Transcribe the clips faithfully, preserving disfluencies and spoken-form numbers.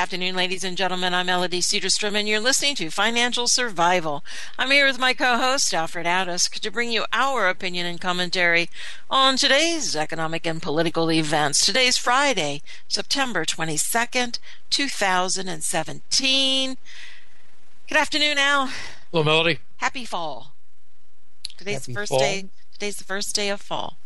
afternoon, ladies and gentlemen. I'm Melody Cedarstrom, and you're listening to Financial Survival. I'm here with my co-host, Alfred Addis, to bring you our opinion and commentary on today's economic and political events. Today's Friday, September twenty-second, two thousand seventeen. Good afternoon, Al. Hello, Melody. Happy fall. Today's Happy the first fall. day. Today's the first day of fall.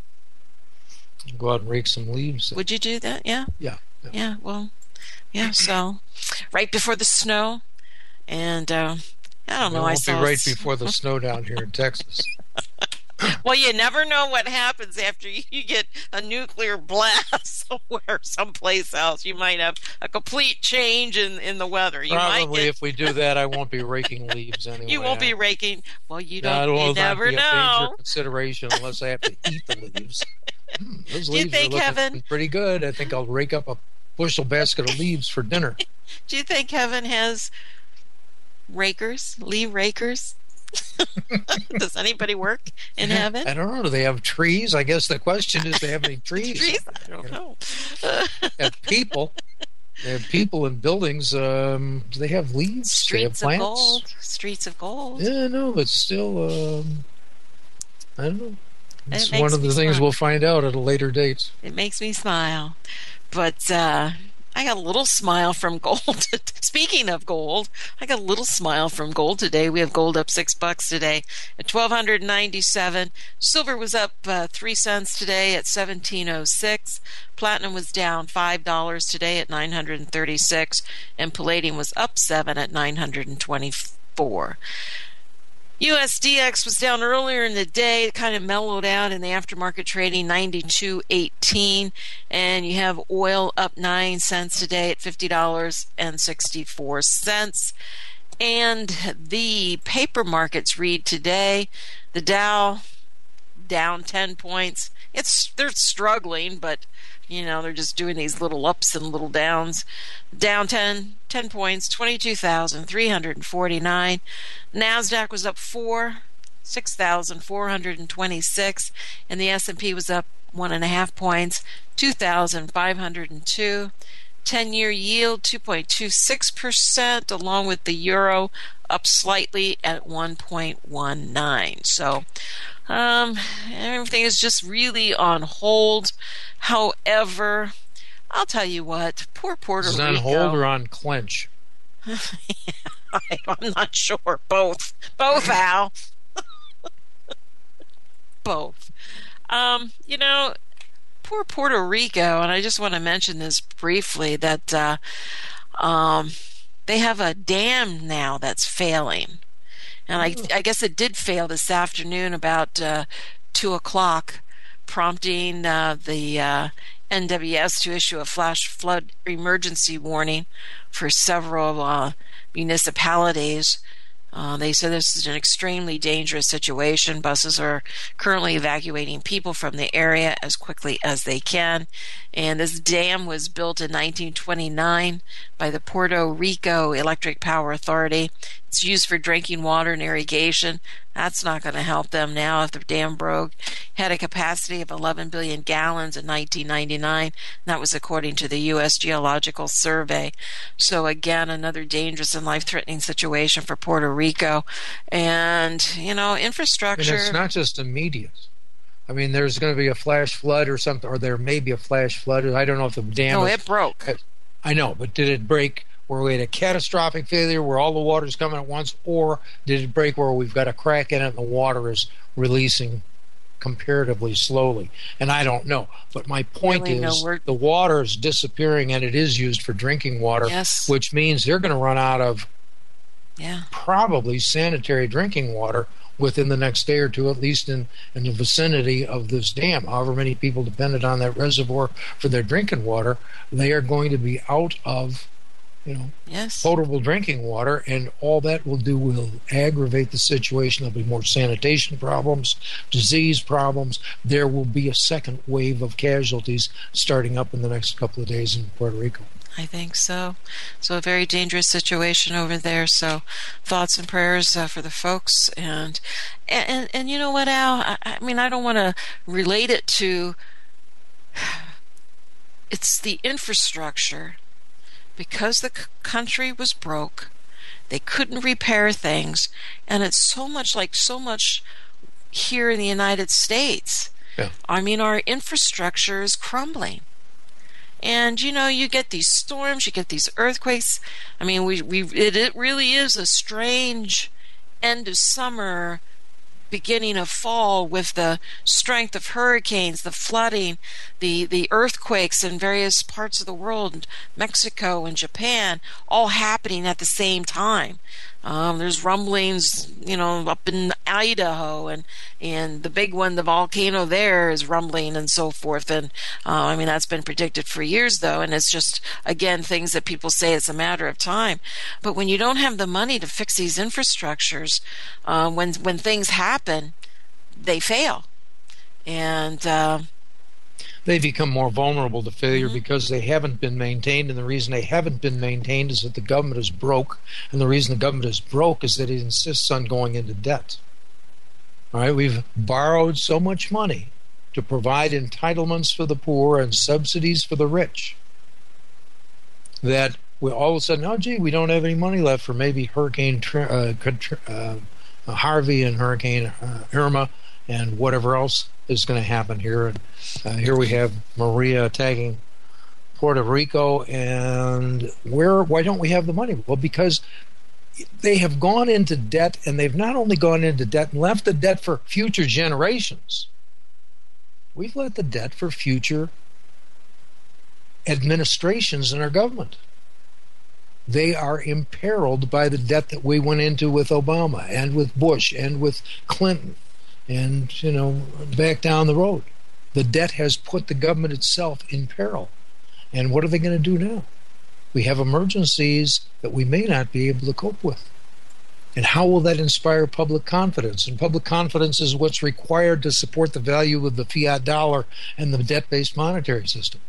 Go out and rake some leaves. Would you do that? Yeah. Yeah. Yeah. Yeah. Well. Yeah. So, right before the snow, and uh, I don't know. It I won't saw be right before the snow down here in Texas. Well, you never know what happens after you get a nuclear blast somewhere, someplace else. You might have a complete change in, in the weather. You Probably, might get, if we do that, I won't be raking leaves anyway. you won't be raking. Well, you don't. That You will never not be a know. major consideration unless I have to eat the leaves. Hmm, those Do you leaves think, are looking Kevin? pretty good. I think I'll rake up a bushel basket of leaves for dinner. Do you think heaven has rakers, leaf rakers? Does anybody work in heaven? I don't know. Do they have trees? I guess the question is, do they have any trees? Trees? I don't know. They have people. They have people in buildings. Um, do they have leaves? Streets they have of plants? gold. Streets of gold. Yeah, no, but still, um, I don't know. It's It makes one of me the things smile. we'll find out at a later date. It makes me smile. But uh, I got a little smile from gold. Speaking of gold, I got a little smile from gold today. We have gold up six bucks today at twelve ninety-seven. Silver was up uh, three cents today at seventeen oh six. Platinum was down five dollars today at nine hundred thirty-six, and palladium was up seven at nine hundred twenty-four. U S D X was down earlier in the day. It kind of mellowed out in the aftermarket trading, ninety-two eighteen. And you have oil up nine cents today at fifty dollars and sixty-four cents. And the paper markets read today, the Dow down ten points. It's they're struggling, but you know, they're just doing these little ups and little downs. Down ten, ten points, twenty-two thousand three hundred forty-nine. NASDAQ was up four, six thousand four hundred twenty-six. And the S and P was up one and a half points, two thousand five hundred two. ten-year yield, two point two six percent, along with the euro up slightly at one point one nine. So, um, everything is just really on hold. However, I'll tell you what, poor Puerto Is it Rico. on hold or on clench? I'm not sure. Both. Both, Al. Both. Um, you know, poor Puerto Rico, and I just want to mention this briefly, that uh, um, they have a dam now that's failing. And I, I guess it did fail this afternoon about uh, two o'clock, prompting uh, the uh, N W S to issue a flash flood emergency warning for several uh, municipalities. Uh, they said this is an extremely dangerous situation. Buses are currently evacuating people from the area as quickly as they can. And this dam was built in nineteen twenty-nine by the Puerto Rico Electric Power Authority. It's used for drinking water and irrigation. That's not going to help them now if the dam broke. Had a capacity of eleven billion gallons in nineteen ninety-nine. That was according to the U S Geological Survey. So again, another dangerous and life-threatening situation for Puerto Rico. And, you know, infrastructure. And it's not just immediate. I mean, there's going to be a flash flood or something, or there may be a flash flood. I don't know if the dam... No, is, it broke. I know, but did it break where we had a catastrophic failure where all the water's coming at once, or did it break where we've got a crack in it and the water is releasing comparatively slowly? And I don't know. But my point Really, no, is we're- the water is disappearing, and it is used for drinking water, Yes. which means they're going to run out of Yeah. probably sanitary drinking water within the next day or two, at least in, in the vicinity of this dam. However many people depended on that reservoir for their drinking water, they are going to be out of, you know, Yes. potable drinking water, and all that will do will aggravate the situation. There'll be more sanitation problems, disease problems. There will be a second wave of casualties starting up in the next couple of days in Puerto Rico. I think so. So a very dangerous situation over there. So thoughts and prayers uh, for the folks. And, and, and, and you know what, Al? I, I mean, I don't want to relate it to, it's the infrastructure because the c- country was broke. They couldn't repair things. And it's so much like so much here in the United States. Yeah. I mean, our infrastructure is crumbling. And, you know, you get these storms, you get these earthquakes. I mean, we, we it, it really is a strange end of summer, beginning of fall, with the strength of hurricanes, the flooding, the, the earthquakes in various parts of the world, Mexico and Japan, all happening at the same time. Um, there's rumblings, you know, up in Idaho, and, and the big one, the volcano there, is rumbling and so forth. And uh, I mean, that's been predicted for years, though, and it's just, again, things that people say it's a matter of time. But when you don't have the money to fix these infrastructures, uh, when when things happen, they fail. And uh, they become more vulnerable to failure mm-hmm. because they haven't been maintained, and the reason they haven't been maintained is that the government is broke, and the reason the government is broke is that it insists on going into debt. All right, we've borrowed so much money to provide entitlements for the poor and subsidies for the rich that we all of a sudden, oh gee, we don't have any money left for maybe Hurricane uh, uh, Harvey and Hurricane uh, Irma and whatever else is going to happen here. And uh, here we have Maria attacking Puerto Rico, and where? Why don't we have the money? Well, because they have gone into debt, and they've not only gone into debt and left the debt for future generations. We've left the debt for future administrations in our government. They are imperiled by the debt that we went into with Obama and with Bush and with Clinton. And, you know, back down the road, the debt has put the government itself in peril. And what are they going to do now? We have emergencies that we may not be able to cope with. And how will that inspire public confidence? And public confidence is what's required to support the value of the fiat dollar and the debt-based monetary system.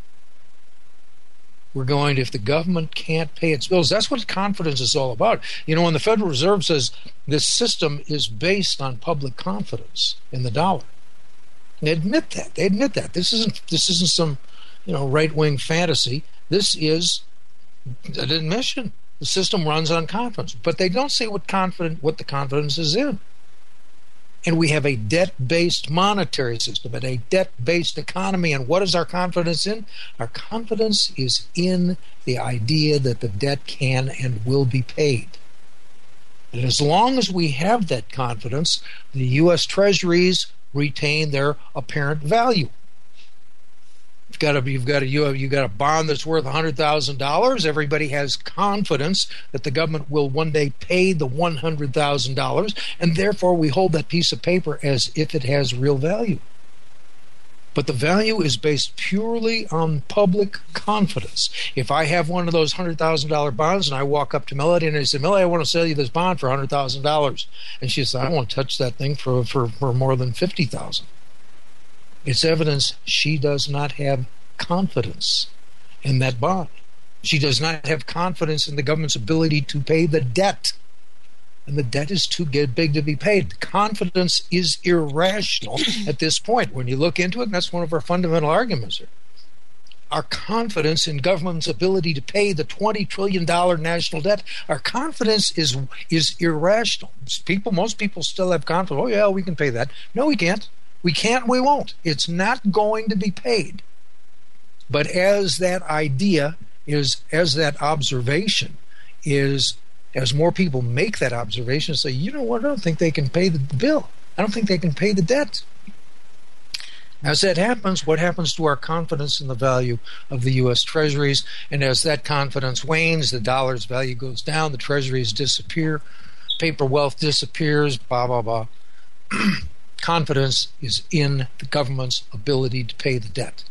We're going to, if the government can't pay its bills, that's what confidence is all about. You know, when the Federal Reserve says this system is based on public confidence in the dollar, they admit that. They admit that. This isn't this isn't some, you know, right-wing fantasy. This is an admission. The system runs on confidence, but they don't say what confident what the confidence is in. And we have a debt-based monetary system and a debt-based economy. And what is our confidence in? Our confidence is in the idea that the debt can and will be paid. And as long as we have that confidence, the U S Treasuries retain their apparent value. You've got a you've got a you have, you've got a bond that's worth one hundred thousand dollars. Everybody has confidence that the government will one day pay the one hundred thousand dollars, and therefore we hold that piece of paper as if it has real value. But the value is based purely on public confidence. If I have one of those one hundred thousand dollars bonds and I walk up to Melody and I say, Melody, I want to sell you this bond for one hundred thousand dollars. And she says, I won't touch that thing for, for, for more than fifty thousand dollars. It's evidence she does not have confidence in that bond. She does not have confidence in the government's ability to pay the debt. And the debt is too big to be paid. Confidence is irrational at this point. When you look into it, and that's one of our fundamental arguments here. Our confidence in government's ability to pay the twenty trillion dollars national debt, our confidence is is irrational. People, most people still have confidence. Oh, yeah, we can pay that. No, we can't. We can't, we won't. It's not going to be paid. But as that idea is, as that observation is, as more people make that observation and say, you know what, I don't think they can pay the bill. I don't think they can pay the debt. As that happens, what happens to our confidence in the value of the U S Treasuries? And as that confidence wanes, the dollar's value goes down, the Treasuries disappear, paper wealth disappears, blah, blah, blah. Confidence is in the government's ability to pay the debt.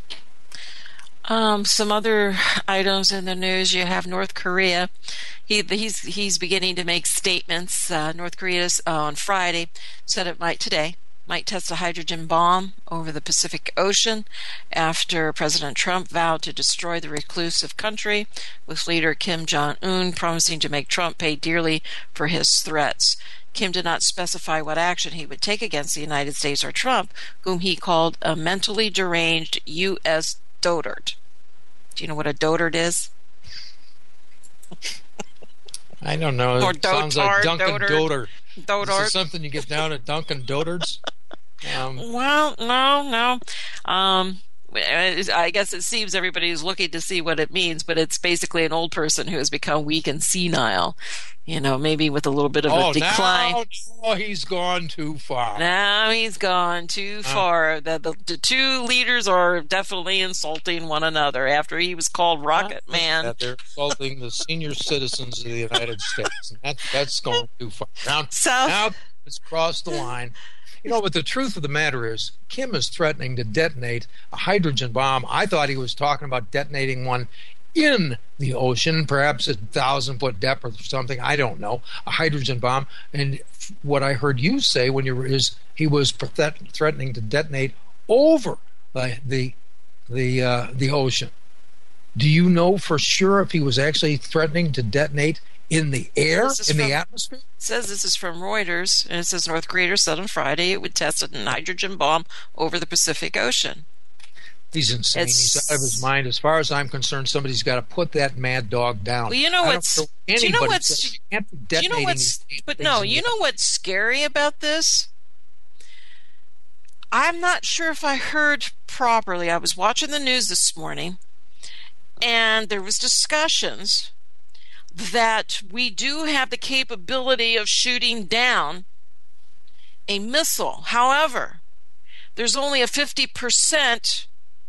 Um, some other items in the news. You have North Korea. He he's he's beginning to make statements. Uh, North Korea uh, on Friday said it might today might test a hydrogen bomb over the Pacific Ocean after President Trump vowed to destroy the reclusive country, with leader Kim Jong-un promising to make Trump pay dearly for his threats. Kim did not specify what action he would take against the United States or Trump, whom he called a mentally deranged U S dotard. Do you know what a dotard is? I don't know. Or It sounds like dotard, Dunkin' dotard. Doter. This Dotard. is something you get down at Dunkin' Dotards. Um, Well, no, no. Um, I guess it seems everybody's looking to see what it means, but it's basically an old person who has become weak and senile. You know, maybe with a little bit of oh, a decline. now, now he's gone too far. Now he's gone too Uh. far. The, the, the two leaders are definitely insulting one another after he was called Rocket Man. That they're insulting the senior citizens of the United States. And that, that's gone too far. Now, So, now it's crossed the line. You know, but the truth of the matter is, Kim is threatening to detonate a hydrogen bomb. I thought he was talking about detonating one in the ocean, perhaps a thousand foot depth or something. I don't know. A hydrogen bomb. And what I heard you say when you were is he was threatening to detonate over the the the, uh, the ocean. Do you know for sure if he was actually threatening to detonate in the air, in from, the atmosphere? It says this is from Reuters, and it says North Korea said on Friday it would test a hydrogen bomb over the Pacific Ocean. He's insane. It's, He's out of his mind. As far as I'm concerned, somebody's got to put that mad dog down. Well, you know what's. Do you know what's. You do you know what's. But no, you know what's scary about this? I'm not sure if I heard properly. I was watching the news this morning, and there was discussions that we do have the capability of shooting down a missile. However, there's only a fifty percent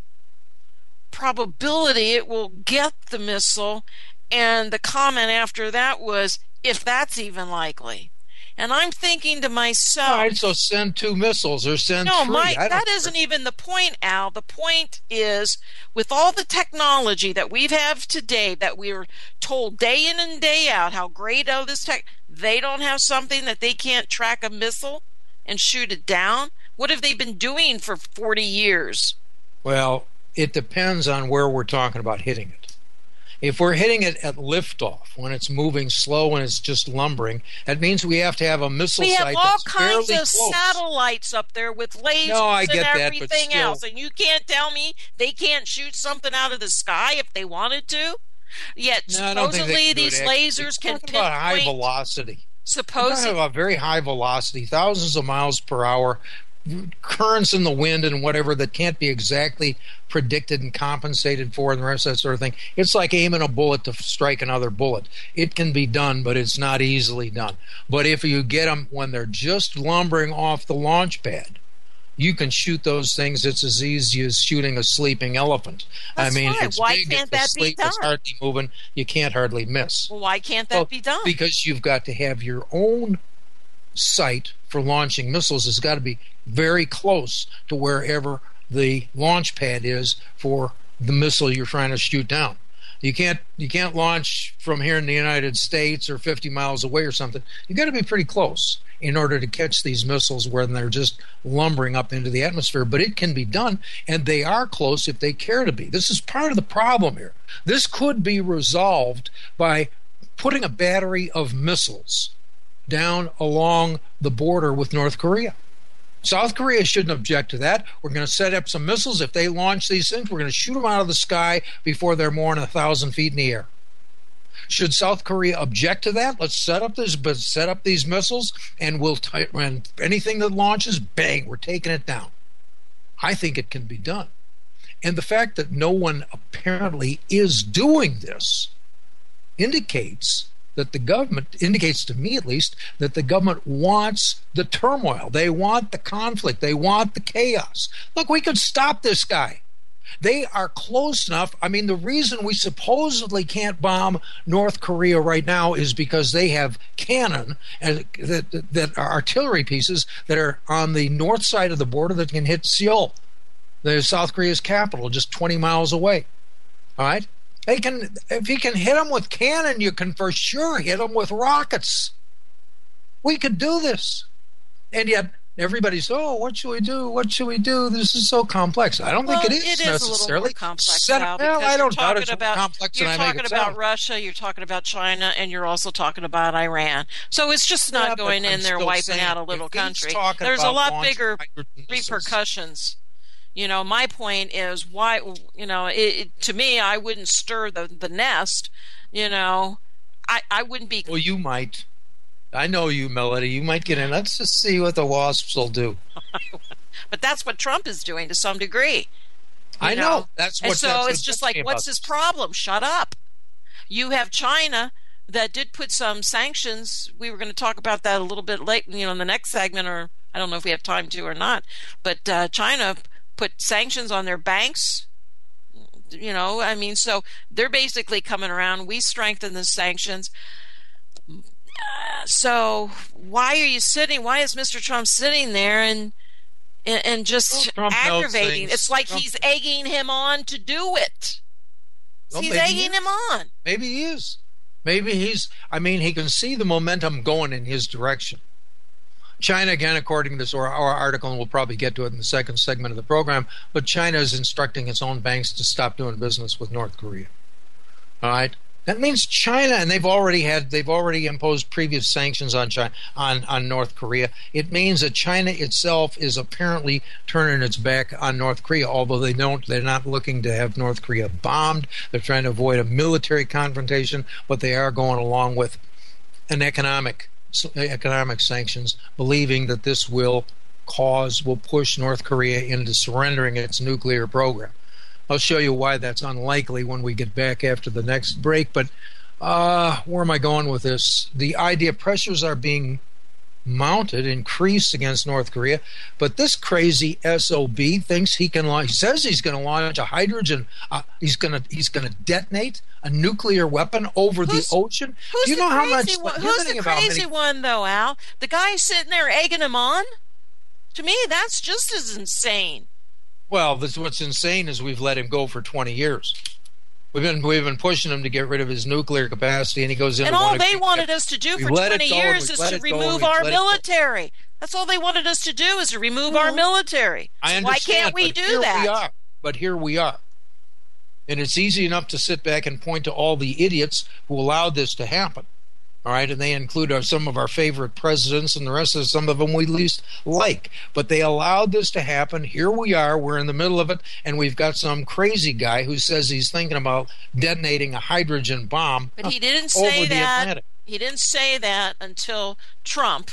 probability it will get the missile, and the comment after that was, if that's even likely. And I'm thinking to myself, all right, so send two missiles or send no, three. Mike, that care. isn't even the point, Al. The point is, with all the technology that we have today, that we're told day in and day out how great all this tech, they don't have something that they can't track a missile and shoot it down? What have they been doing for forty years? Well, it depends on where we're talking about hitting it. If we're hitting it at liftoff, when it's moving slow and it's just lumbering, that means we have to have a missile we site have all that's kinds fairly of close. satellites up there with lasers No, I get and that, but everything still. else, and you can't tell me they can't shoot something out of the sky if they wanted to. Yet No, I don't think they supposedly can do these it. lasers We're can talking about high pinpoint. velocity. We're Supposedly, talking about very high velocity, thousands of miles per hour, currents in the wind and whatever that can't be exactly predicted and compensated for and the rest of that sort of thing. It's like aiming a bullet to strike another bullet. It can be done, but it's not easily done. But if you get them when they're just lumbering off the launch pad, you can shoot those things. It's as easy as shooting a sleeping elephant. That's I mean, right. it's Why big, can't it's that be asleep, it's done? hardly moving. You can't hardly miss. well, why can't that Well, be done? Because you've got to have your own site for launching missiles has got to be very close to wherever the launch pad is for the missile you're trying to shoot down. You can't you can't launch from here in the United States or fifty miles away or something. You've got to be pretty close in order to catch these missiles when they're just lumbering up into the atmosphere. But it can be done, and they are close if they care to be. This is part of the problem here. This could be resolved by putting a battery of missiles down along the border with North Korea. South Korea shouldn't object to that. We're going to set up some missiles. If they launch these things, we're going to shoot them out of the sky before they're more than a thousand feet in the air. Should South Korea object to that? Let's set up this, but set up these missiles, and we'll t- and anything that launches, bang, we're taking it down. I think it can be done. And the fact that no one apparently is doing this indicates that the government, indicates to me at least, that the government wants the turmoil. They want the conflict. They want the chaos. Look, we could stop this guy. They are close enough. I mean, the reason we supposedly can't bomb North Korea right now is because they have cannon and that, that are artillery pieces that are on the north side of the border that can hit Seoul, the South Korea's capital, just twenty miles away. All right? They can, if you can hit them with cannon, you can for sure hit them with rockets. We could do this. And yet everybody's, oh, what should we do? What should we do? This is so complex. I don't well, think it is, it is necessarily. a little more complex Set, now, well, because I don't you're doubt talking it's more about, complex you're than I make talking it about sound. Russia, you're talking about China, and you're also talking about Iran. So it's just not Yeah, but going in I'm there still wiping saying, out a if little he's country. talking There's a about lot launching bigger hydrogen missiles, repercussions. You know, my point is why, you know, it, it, to me, I wouldn't stir the, the nest, you know, I, I wouldn't be. Well, you might. I know you, Melody. You might get in. Let's just see what the WASPs will do. But that's what Trump is doing to some degree. I know. know. That's what. And so that's it's just like, about. What's his problem? Shut up. You have China that did put some sanctions. We were going to talk about that a little bit late, you know, in the next segment, or I don't know if we have time to or not. But uh, China put sanctions on their banks. You know, I mean, so they're basically coming around. We strengthen the sanctions. Uh, so why are you sitting? Why is Mister Trump sitting there and and, and just well, aggravating? It's like Trump. He's egging him on to do it. Well, he's egging he him on. Maybe he is. Maybe he's. I mean, he can see the momentum going in his direction. China, again, according to this our article, and we'll probably get to it in the second segment of the program, but China is instructing its own banks to stop doing business with North Korea. All right? That means China, and they've already had, they've already imposed previous sanctions on China, on, on North Korea. It means that China itself is apparently turning its back on North Korea, although they don't, they're not looking to have North Korea bombed. They're trying to avoid a military confrontation, but they are going along with an economic economic sanctions, believing that this will cause, will push North Korea into surrendering its nuclear program. I'll show you why that's unlikely when we get back after the next break, but uh, where am I going with this? The idea pressures are being mounted, increased against North Korea, but this crazy S O B thinks he can launch, he says he's going to launch a hydrogen, uh, he's going to he's going to detonate a nuclear weapon over who's, the ocean. Who's Do you the know how crazy much? One? Who's the crazy many, one, though, Al? The guy sitting there egging him on? To me, that's just as insane. Well, this, what's insane is we've let him go for twenty years. We've been we've been pushing him to get rid of his nuclear capacity, and he goes in. And all they wanted us to do for twenty years is to remove our military. That's all they wanted us to do is to remove our military. I understand. Why can't we do that? We are. But here we are. And it's easy enough to sit back and point to all the idiots who allowed this to happen. All right, and they include our, some of our favorite presidents and the rest of some of them we least like. But they allowed this to happen. Here we are. We're in the middle of it, and we've got some crazy guy who says he's thinking about detonating a hydrogen bomb. But he didn't say that. He didn't say that until Trump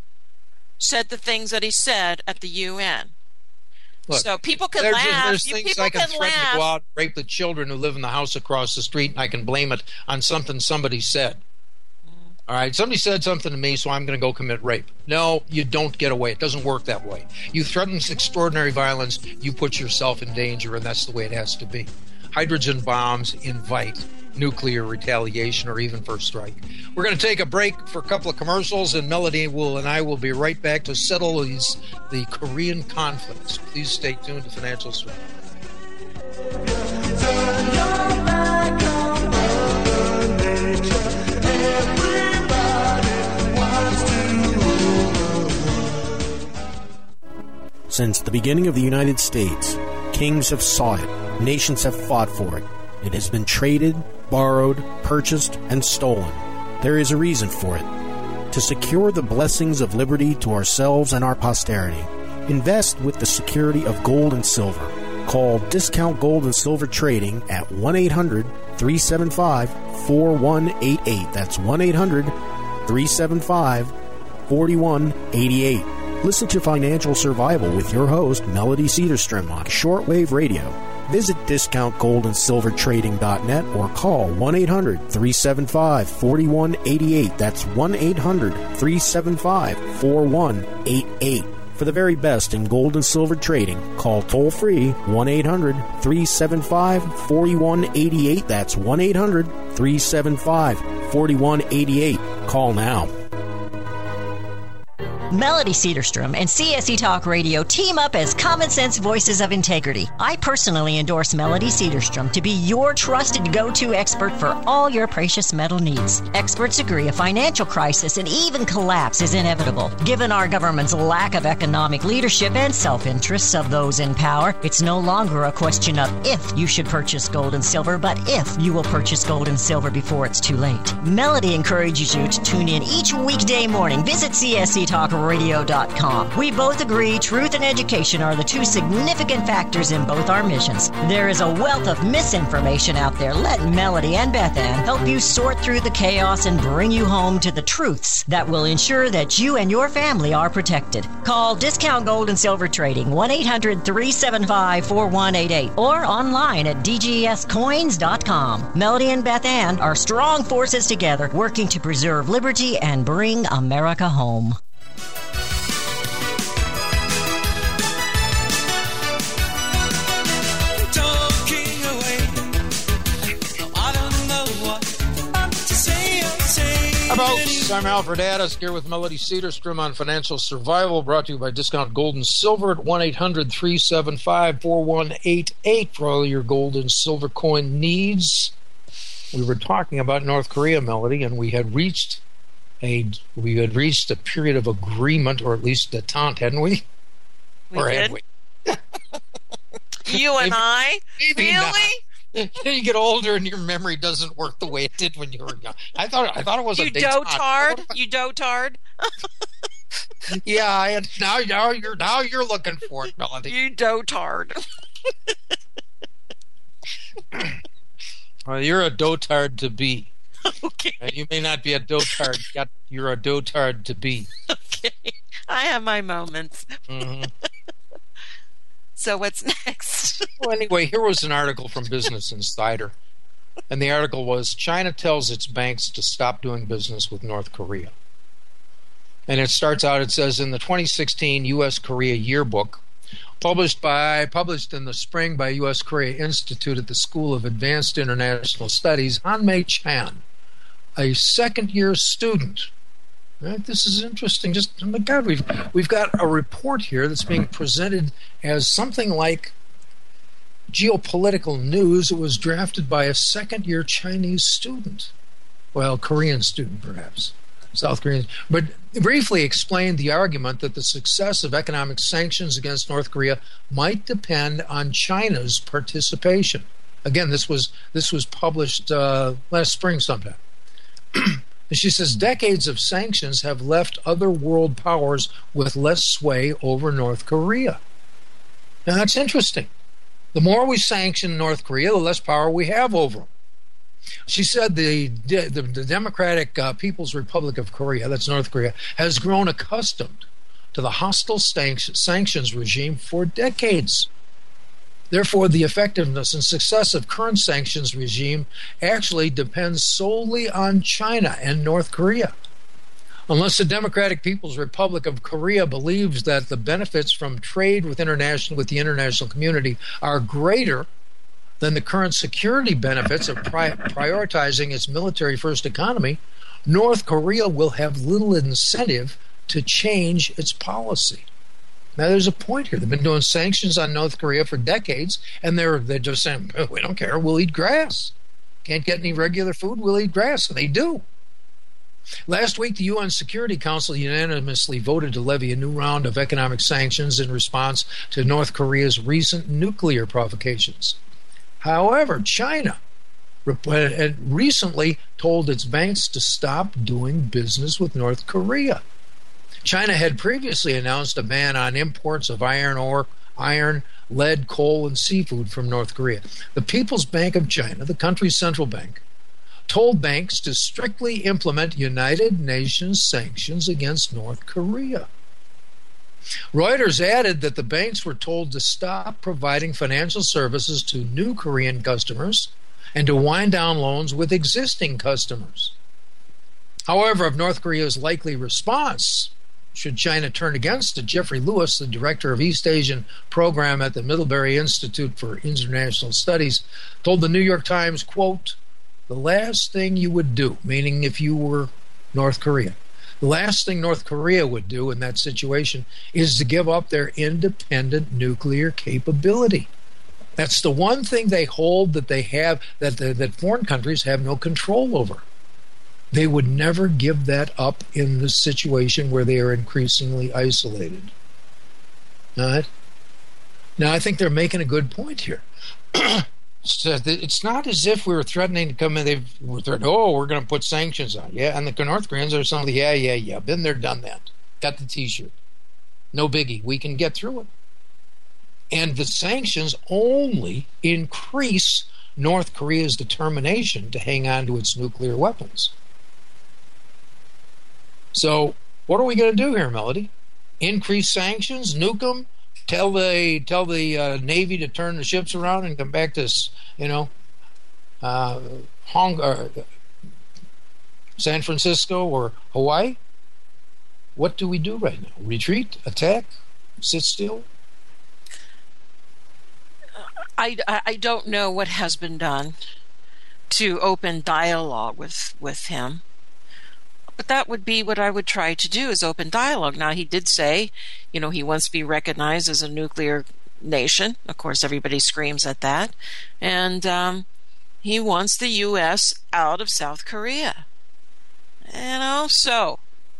said the things that he said at the U N. Look, so people can laugh. Just, there's things people I can, can threaten laugh. to go out and rape the children who live in the house across the street, and I can blame it on something somebody said. All right, somebody said something to me, so I'm going to go commit rape. No, you don't get away. It doesn't work that way. You threaten extraordinary violence, you put yourself in danger, and that's the way it has to be. Hydrogen bombs invite nuclear retaliation or even first strike. We're going to take a break for a couple of commercials, and Melody will and I will be right back to settle these the Korean conflicts. Please stay tuned to Financial Strength. Since the beginning of the United States, kings have sought it, nations have fought for it. It has been traded, borrowed, purchased, and stolen. There is a reason for it. To secure the blessings of liberty to ourselves and our posterity, invest with the security of gold and silver. Call Discount Gold and Silver Trading at one eight hundred, three seven five, four one eight eight. That's one eight hundred, three seven five, four one eight eight. Listen to Financial Survival with your host, Melody Cedarstrom, on shortwave radio. Visit discount gold and silver trading dot net or call one eight hundred, three seven five, four one eight eight. That's one eight hundred, three seven five, four one eight eight. For the very best in gold and silver trading, call toll-free one eight hundred, three seven five, four one eight eight. That's one eight hundred, three seven five, four one eight eight. Call now. Melody Cedarstrom and C S E Talk Radio team up as common sense voices of integrity. I personally endorse Melody Cedarstrom to be your trusted go-to expert for all your precious metal needs. Experts agree a financial crisis and even collapse is inevitable. Given our government's lack of economic leadership and self-interests of those in power, it's no longer a question of if you should purchase gold and silver, but if you will purchase gold and silver before it's too late. Melody encourages you to tune in each weekday morning. Visit C S E Talk radio dot com. We both agree truth and education are the two significant factors in both our missions. There is a wealth of misinformation out there. Let Melody and Beth Ann help you sort through the chaos and bring you home to the truths that will ensure that you and your family are protected. Call Discount Gold and Silver Trading, one eight hundred three seven five four one eight eight, or online at d g s coins dot com. Melody and Beth Ann are strong forces together, working to preserve liberty and bring America home. Hi, folks. I'm Alfred Addis here with Melody Cedarstrom on Financial Survival, brought to you by Discount Gold and Silver at one eight hundred three seven five four one eight eight for all your gold and silver coin needs. We were talking about North Korea, Melody, and we had reached a we had reached a period of agreement, or at least detente, hadn't we? We or did. had we? You and Maybe- I? maybe Really? not. You get older and your memory doesn't work the way it did when you were young. I thought I thought it was You a detente. dotard? You dotard? Yeah, I had, now now you're now you're looking for it, Melody. You dotard. Well, you're a dotard to be. Okay. Uh, You may not be a dotard, yet you're a dotard to be. Okay. I have my moments. Mhm. So what's next? Well, anyway, here was an article from Business Insider, and the article was China tells its banks to stop doing business with North Korea. And it starts out, it says, in the twenty sixteen U S Korea Yearbook, published by published in the spring by U S Korea Institute at the School of Advanced International Studies, Hanmei Chan, a second-year student. Right, this is interesting. Just oh my God, we've we've got a report here that's being presented as something like geopolitical news. It was drafted by a second-year Chinese student, well, Korean student perhaps, South Korean, but briefly explained the argument that the success of economic sanctions against North Korea might depend on China's participation. Again, this was this was published uh, last spring sometime. And she says decades of sanctions have left other world powers with less sway over North Korea. Now that's interesting. The more we sanction North Korea, the less power we have over them. She said the the, the Democratic uh, People's Republic of Korea, that's North Korea, has grown accustomed to the hostile sanct- sanctions regime for decades. Therefore, the effectiveness and success of current sanctions regime actually depends solely on China and North Korea. Unless the Democratic People's Republic of Korea believes that the benefits from trade with international with the international community are greater than the current security benefits of pri- prioritizing its military-first economy, North Korea will have little incentive to change its policy. Now, there's a point here. They've been doing sanctions on North Korea for decades, and they're they're just saying, oh, we don't care, we'll eat grass. Can't get any regular food, we'll eat grass, and they do. Last week, the U N Security Council unanimously voted to levy a new round of economic sanctions in response to North Korea's recent nuclear provocations. However, China recently told its banks to stop doing business with North Korea. China had previously announced a ban on imports of iron ore, iron, lead, coal, and seafood from North Korea. The People's Bank of China, the country's central bank, told banks to strictly implement United Nations sanctions against North Korea. Reuters added that the banks were told to stop providing financial services to new Korean customers and to wind down loans with existing customers. However, of North Korea's likely response, should China turn against it, Jeffrey Lewis, the director of East Asian program at the Middlebury Institute for International Studies, told the New York Times, quote, the last thing you would do, meaning if you were North Korea, the last thing North Korea would do in that situation is to give up their independent nuclear capability. That's the one thing they hold that they have, that, the, that foreign countries have no control over. They would never give that up in the situation where they are increasingly isolated. All right? Now, I think they're making a good point here. So it's not as if we were threatening to come in. They've we're threatening, oh, we're going to put sanctions on. Yeah, and the North Koreans are something. Yeah, yeah, yeah. Been there, done that. Got the T-shirt. No biggie. We can get through it. And the sanctions only increase North Korea's determination to hang on to its nuclear weapons. So what are we going to do here, Melody? Increase sanctions, nuke them, tell the tell the uh, Navy to turn the ships around and come back to, you know, uh, Hong uh, San Francisco or Hawaii? What do we do right now? Retreat? Attack? Sit still? I, I don't know what has been done to open dialogue with, with him. But that would be what I would try to do, is open dialogue. Now, he did say, you know, he wants to be recognized as a nuclear nation. Of course, everybody screams at that. And um, he wants the U S out of South Korea. You know, so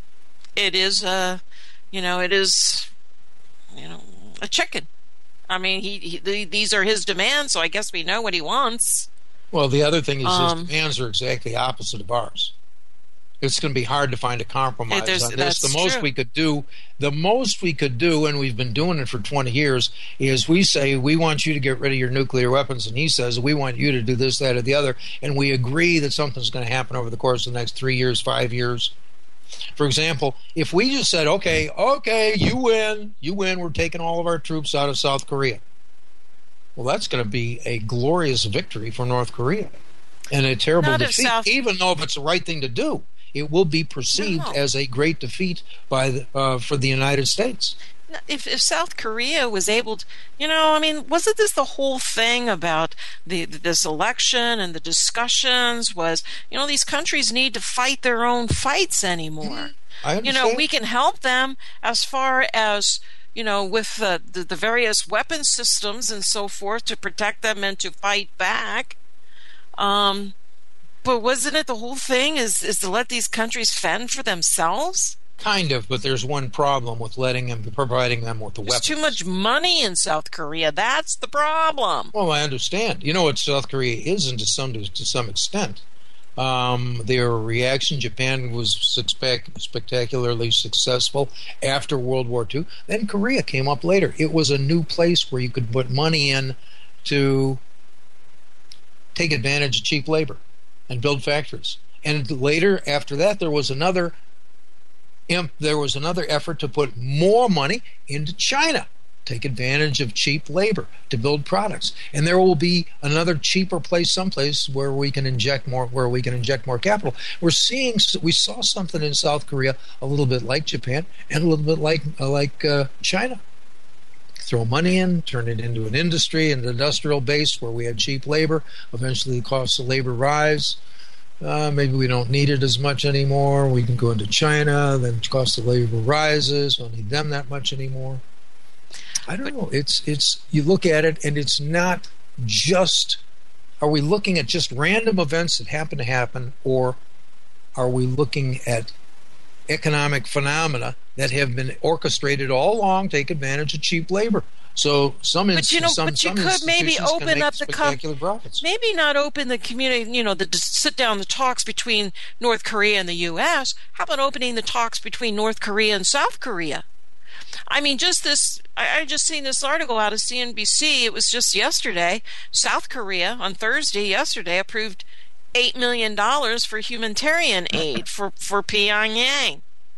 it is a, you know, it is, you know, a chicken. I mean, he, he these are his demands, so I guess we know what he wants. Well, the other thing is um, his demands are exactly opposite of ours. It's going to be hard to find a compromise on this. That's The most true. we could do, the most we could do, and we've been doing it for twenty years, is we say, we want you to get rid of your nuclear weapons, and he says, we want you to do this, that, or the other, and we agree that something's going to happen over the course of the next three years, five years. For example, if we just said, okay, okay, you win, you win, we're taking all of our troops out of South Korea. Well, that's going to be a glorious victory for North Korea and a terrible Not if defeat, South- even though if it's the right thing to do. It will be perceived No. as a great defeat by the, uh, for the United States. If, if South Korea was able to, you know, I mean, wasn't this the whole thing about the this election and the discussions was, you know, these countries need to fight their own fights anymore. I You know, understand. we can help them as far as, you know, with the, the, the various weapon systems and so forth to protect them and to fight back. Um, but wasn't it the whole thing is, is to let these countries fend for themselves? Kind of, but there's one problem with letting them, providing them with the There's weapons. too much money in South Korea. That's the problem. Well, I understand. You know what South Korea is, and to some to, to some extent, um, their reaction. Japan was spec- spectacularly successful after World War Two. Then Korea came up later. It was a new place where you could put money in to take advantage of cheap labor and build factories. And later, after that, there was another. Imp, there was another effort to put more money into China, take advantage of cheap labor to build products, and there will be another cheaper place, someplace where we can inject more, where we can inject more capital. We're seeing, we saw something in South Korea a little bit like Japan and a little bit like uh, like uh, China. Throw money in, turn it into an industry, an industrial base where we had cheap labor. Eventually, the costs of labor rise. Uh, maybe we don't need it as much anymore. We can go into China, then the cost of labor rises. We don't need them that much anymore. I don't know. It's it's you look at it, and it's not just. Are we looking at just random events that happen to happen, or are we looking at economic phenomena that have been orchestrated all along, take advantage of cheap labor? So some, But you know, some, but you some could maybe institutions can open make up the com- spectacular profits. maybe not open the community, you know, the to sit down the talks between North Korea and the U S. How about opening the talks between North Korea and South Korea? I mean, just this, I, I just seen this article out of C N B C. It was just yesterday. South Korea on Thursday, yesterday, approved eight million dollars for humanitarian aid for, for Pyongyang.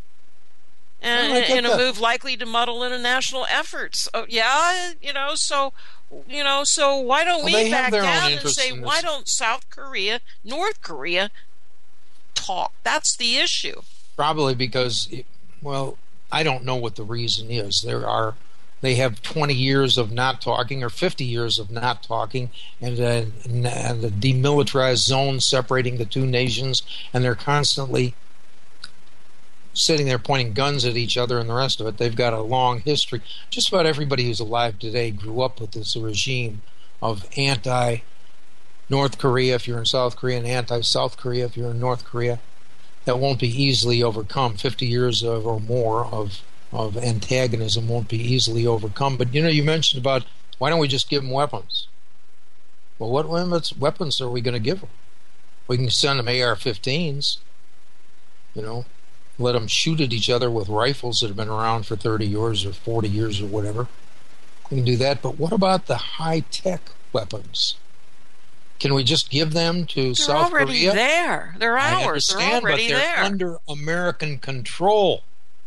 And, Well, I get in a that. move likely to muddle international efforts. Oh, yeah, you know, so, you know, so why don't Well, they we have back their own down and interests say, in why this. don't South Korea, North Korea talk? That's the issue. Probably because, it, well, I don't know what the reason is. There are, they have twenty years of not talking or fifty years of not talking, and a, and a demilitarized zone separating the two nations, and they're constantly sitting there pointing guns at each other and the rest of it. They've got a long history. Just about everybody who's alive today grew up with this regime of anti-North Korea if you're in South Korea, and anti-South Korea if you're in North Korea. That won't be easily overcome. fifty years of, or more of of antagonism won't be easily overcome. But, you know, you mentioned about why don't we just give them weapons? Well, what weapons are we going to give them? We can send them A R fifteens, you know. let them shoot at each other with rifles that have been around for thirty years or forty years or whatever. We can do that, but what about the high-tech weapons? Can we just give them to They're South already Korea? there. They're I ours. They're understand, already but they're there. under American control.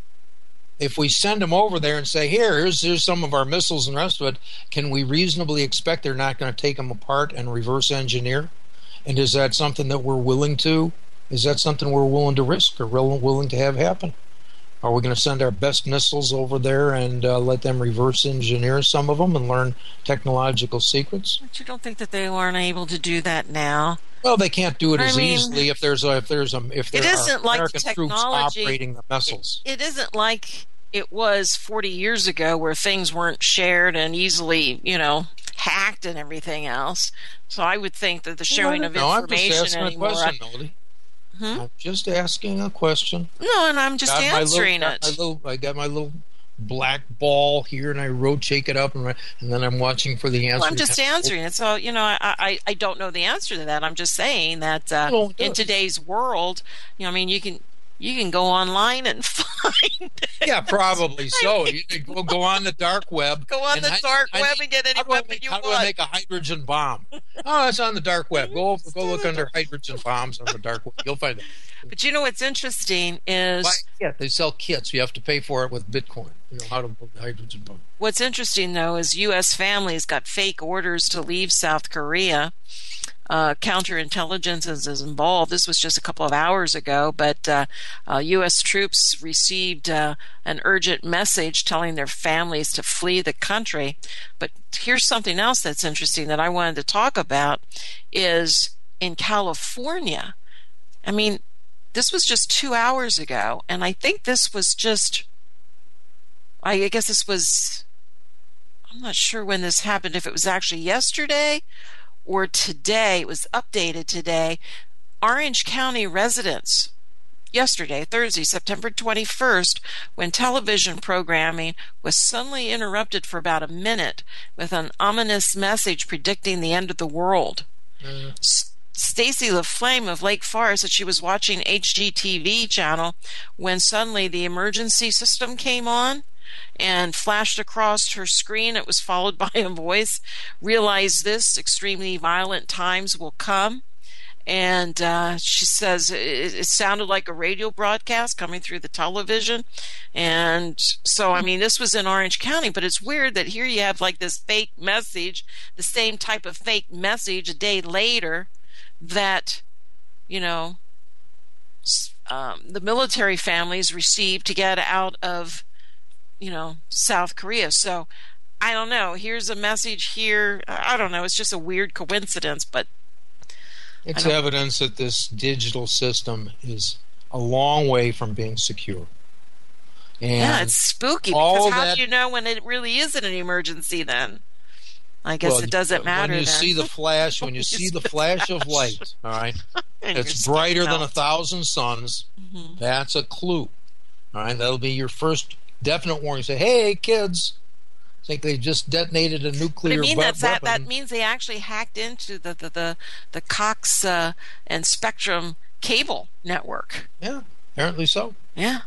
If we send them over there and say, here, here's, here's some of our missiles and the rest of it, can we reasonably expect they're not going to take them apart and reverse engineer? And is that something that we're willing to? Is that something we're willing to risk or willing to have happen? Are we going to send our best missiles over there and uh, let them reverse engineer some of them and learn technological secrets? But you don't think that they aren't able to do that now? Well, they can't do it I as mean, easily if there's a, if there's a, if there it isn't are like American troops technology operating the missiles. It, it isn't like it was forty years ago where things weren't shared and easily, you know, hacked and everything else. So I would think that the sharing of no, information I'm just asking anymore. a question, Melody. Hmm? I'm just asking a question. No, and I'm just got answering my little, it. got my little, I got my little black ball here, and I rotate shake it up, and, and then I'm watching for the answer. Well, I'm just answering it. So, you know, I, I, I don't know the answer to that. I'm just saying that uh, No, in today's world, you know, I mean, you can you can go online and find it. Yeah, probably so. You can go, go on the dark web. Go on and the I- dark I web need- and get any how do I weapon make- you How do I want. make a hydrogen bomb? Oh, it's on the dark web. Go over, go look under hydrogen bombs on the dark web. You'll find it. But you know what's interesting is Buy a kit. They sell kits. You have to pay for it with Bitcoin. You know how to build a hydrogen bomb. what's interesting though is U S families got fake orders to leave South Korea. Uh, counterintelligence is, is involved. This was just a couple of hours ago, but uh, uh, U S troops received uh, an urgent message telling their families to flee the country. But here's something else that's interesting that I wanted to talk about is in California. I mean, this was just two hours ago, and I think this was just, I guess this was, I'm not sure when this happened, if it was actually yesterday or today. It was updated today. Orange County residents, yesterday, Thursday, September twenty-first, when television programming was suddenly interrupted for about a minute with an ominous message predicting the end of the world. Mm. S- Stacy LaFlame of Lake Forest said she was watching H G T V channel when suddenly the emergency system came on and flashed across her screen. It was followed by a voice, "Realize this, extremely violent times will come." And uh, she says it, it sounded like a radio broadcast coming through the television. And so, I mean, this was in Orange County, but it's weird that here you have like this fake message, the same type of fake message a day later that, you know, um, the military families received to get out of, you know, South Korea. So I don't know. Here's a message here. I don't know. It's just a weird coincidence, but It's evidence that this digital system is a long way from being secure. And yeah, it's spooky all because how that- do you know when it really isn't an emergency then? I guess well, it doesn't matter When you then. see the flash, when you see the flash of light, all right, And it's your brighter skin than a melts. thousand suns. Mhm. That's a clue. All right, that'll be your first definite warning. Say, hey, kids, think they just detonated a But nuclear I mean, we- that's that. weapon. That means they actually hacked into the the the, the Cox uh, and Spectrum cable network. Yeah, apparently so. Yeah.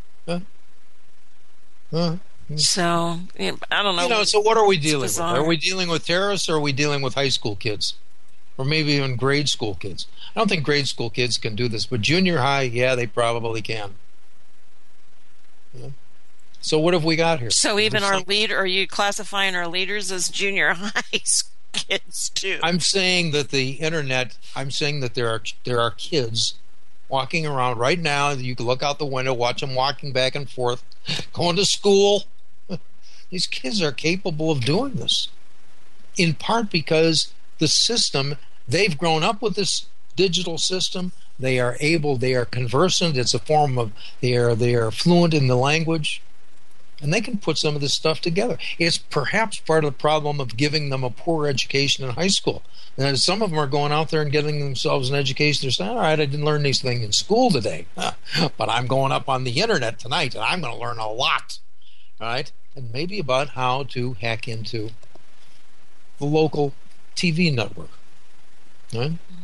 Uh, So you know, I don't know. you know, so what are we dealing with? bizarre. Are we dealing with terrorists or are we dealing with high school kids? Or maybe even grade school kids? I don't think grade school kids can do this, but junior high, yeah, they probably can. Yeah. So what have we got here? So even There's our some- leader, are you classifying our leaders as junior high school kids too? I'm saying that the internet, I'm saying that there are there are kids walking around right now. You can look out the window, watch them walking back and forth, going to school. These kids are capable of doing this, in part because the system, they've grown up with this digital system. They are able, they are conversant. It's a form of, they are, they are fluent in the language, and they can put some of this stuff together. It's perhaps part of the problem of giving them a poor education in high school. And some of them are going out there and getting themselves an education. They're saying, all right, I didn't learn these things in school today, but I'm going up on the internet tonight, and I'm going to learn a lot. All right? And maybe about how to hack into the local T V network. Right?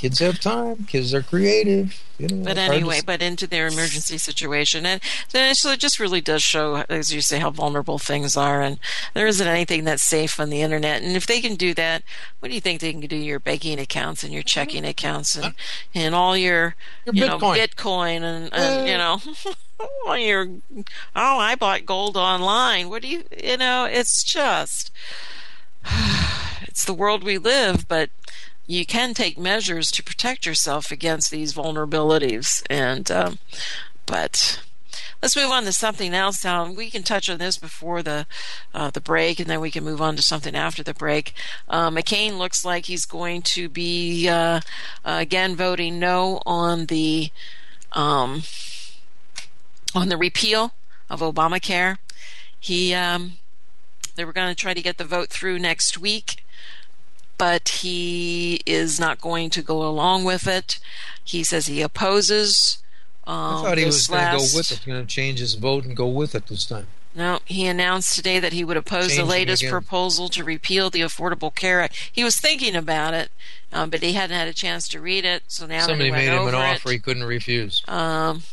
kids have time. Kids are creative. You know, but anyway, but into their emergency situation. And then so it just really does show, as you say, how vulnerable things are. And there isn't anything that's safe on the internet. And if they can do that, what do you think they can do to your banking accounts and your checking accounts and, and all your, your you Bitcoin. know, Bitcoin and, and you know, all your, oh, I bought gold online. What do you, you know, it's just, it's the world we live, but you can take measures to protect yourself against these vulnerabilities. And um, but let's move on to something else now. We can touch on this before the uh, the break, and then we can move on to something after the break. Uh, McCain looks like he's going to be uh, uh, again voting no on the um, on the repeal of Obamacare. He um, they were going to try to get the vote through next week, but he is not going to go along with it. He says he opposes. Um, I thought he was going to last... go with it, going to change his vote and go with it this time. No, he announced today that he would oppose Changing the latest again. proposal to repeal the Affordable Care Act. He was thinking about it, um, but he hadn't had a chance to read it, so now Somebody that he made went him an over offer it, he couldn't refuse. Um,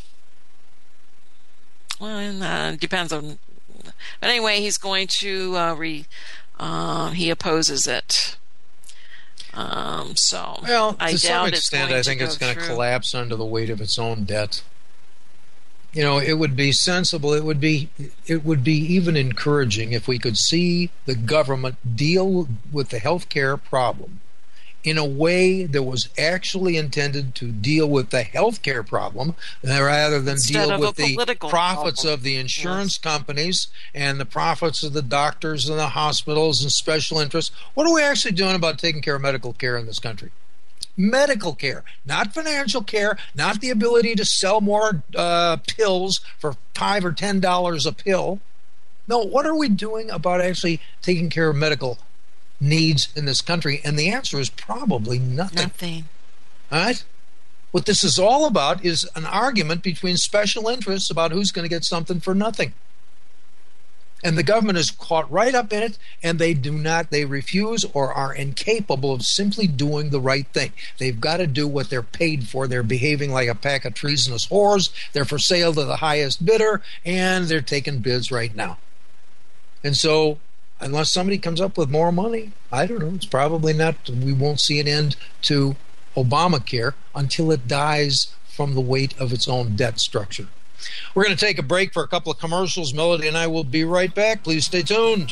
well, uh, it depends on... But anyway, he's going to... Uh, re, uh, he opposes it. Um, so Well, I to some doubt extent, it's I think going it's to going go to through. collapse under the weight of its own debt. You know, it would be sensible. It would be, it would be even encouraging if we could see the government deal with the health care problem in a way that was actually intended to deal with the health care problem rather than Instead deal of with a the political profits problem. of the insurance Yes. companies and the profits of the doctors and the hospitals and special interests. What are we actually doing about taking care of medical care in this country? Medical care, not financial care, not the ability to sell more uh, pills for five or ten dollars a pill. No, what are we doing about actually taking care of medical needs in this country? And the answer is probably nothing. Nothing. All right? What this is all about is an argument between special interests about who's going to get something for nothing. And the government is caught right up in it, and they do not, they refuse or are incapable of simply doing the right thing. They've got to do what they're paid for. They're behaving like a pack of treasonous whores. They're for sale to the highest bidder, and they're taking bids right now. And so, unless somebody comes up with more money, I don't know, it's probably not, we won't see an end to Obamacare until it dies from the weight of its own debt structure. We're going to take a break for a couple of commercials. Melody and I will be right back. Please stay tuned.